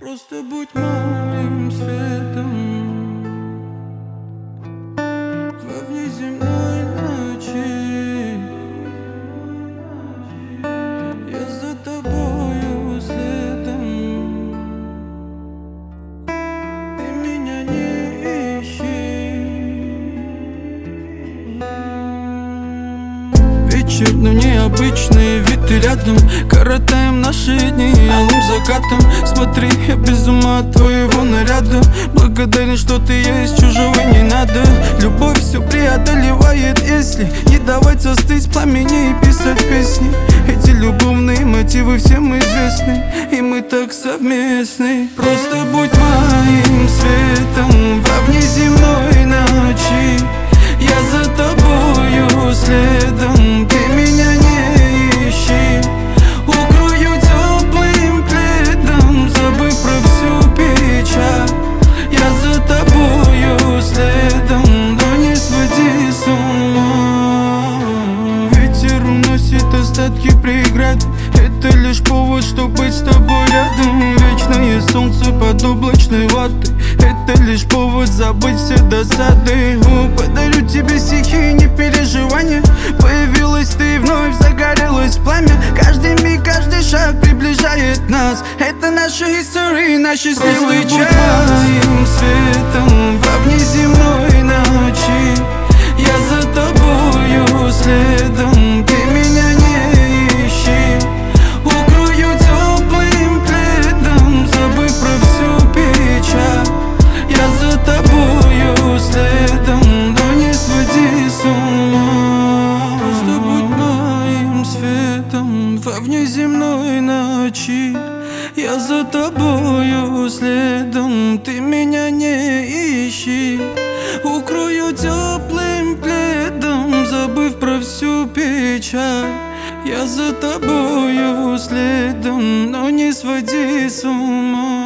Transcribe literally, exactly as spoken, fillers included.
Просто будь моим светом во внеземной ночи. Я за тобою следом. Ты меня не ищи. Вечер, но необычный вид, ты рядом. Коротаем наши дни алым закатом. Смотри, я без ума от твоего наряда. Благодарен, что ты есть, чужого не надо. Любовь все преодолевает, если не давать застыть пламени и писать песни. Эти любовные мотивы всем известны, и мы так совместны. Просто будь моим светом во внеземной ночи. Я за тобою следом, ты меня не ищи. Укрою теплым пледом, забыв про всю печаль. Я за тобою следом, но не своди с ума. Ветер уносит остатки преград. Это лишь повод, чтобы быть с тобой рядом. Вечное солнце под облачной ватой. Это лишь повод забыть все досады. О, подарю тебе стихи, не переживания. Появилась ты, вновь загорелось пламя. Каждый миг, каждый шаг приближает нас. Это наша история, наш счастливый час. Просто будь моим светом во внеземной ночи. Я за тобою следом, ты меня не ищи. Укрою теплым пледом, забыв про всю печаль. Я за тобою следом, но не своди с ума. Просто будь моим светом во внеземной ночи. Я за тобою следом, ты меня не ищи. Укрою теплым пледом, забыв про всю печаль. Я за тобою следом, но не своди с ума.